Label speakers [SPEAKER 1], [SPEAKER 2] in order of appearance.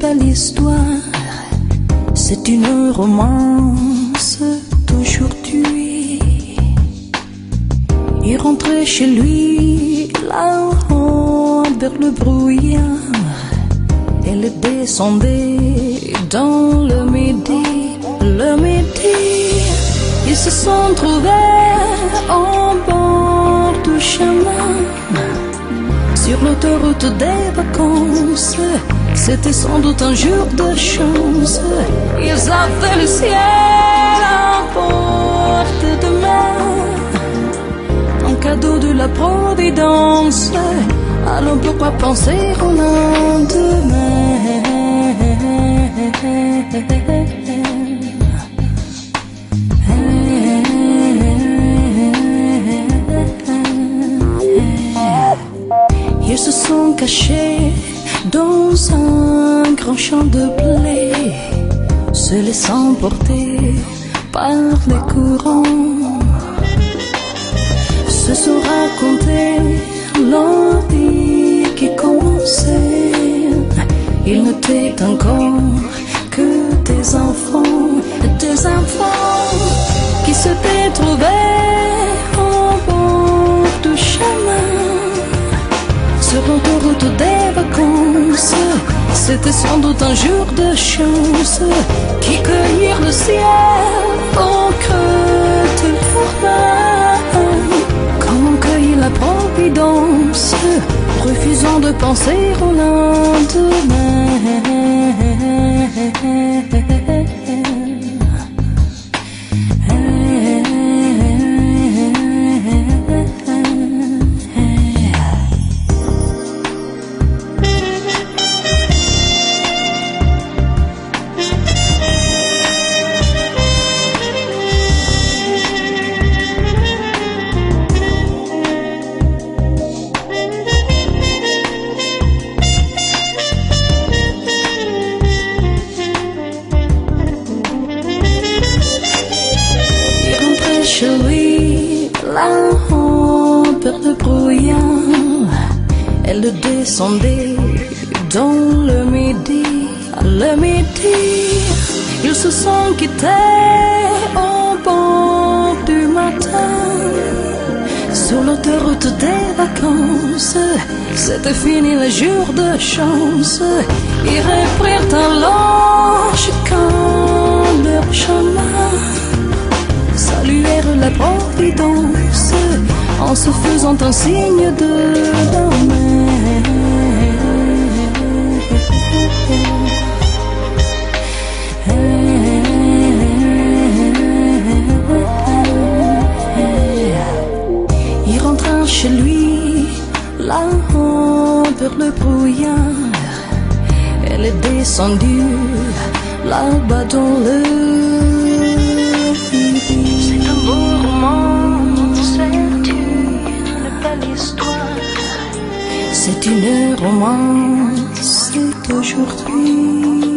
[SPEAKER 1] belle histoire. C'est une romance d'aujourd'hui. Il rentrait chez lui là-haut vers le brouillard. Elle descendait dans le midi. Le midi, ils se sont trouvés au bord du chemin. Sur l'autoroute des vacances, c'était sans doute un jour de chance. Ils avaient le ciel à portée de main, un cadeau de la Providence. Alors pourquoi penser au lendemain? Ils se sont cachés dans un grand champ de blé, se laissant porter par les courants. Se sont racontés leur vie qui commençait. Ils n'étaient encore que des enfants qui s'étaient trouvés au bord du chemin. Sur l'autoroute des vacances, c'était sans doute un jour de chance, qui cueillirent le ciel au creux de leurs mains, comme on cueille la Providence, refusant de penser au lendemain. Chez lui, là-haut vers le brouillard, elle descendait dans le midi. Le midi, ils se sont quittés au bord du matin. Sur l'autoroute des vacances, c'était fini le jour de chance. Ils reprirent alors chacun leur chemin, saluèrent la Providence en se faisant un signe de la main. Il rentra chez lui là-haut vers le brouillard. Elle est descendue là-bas dans le c'est un beau roman, c'est une belle histoire. C'est une romance d'aujourd'hui.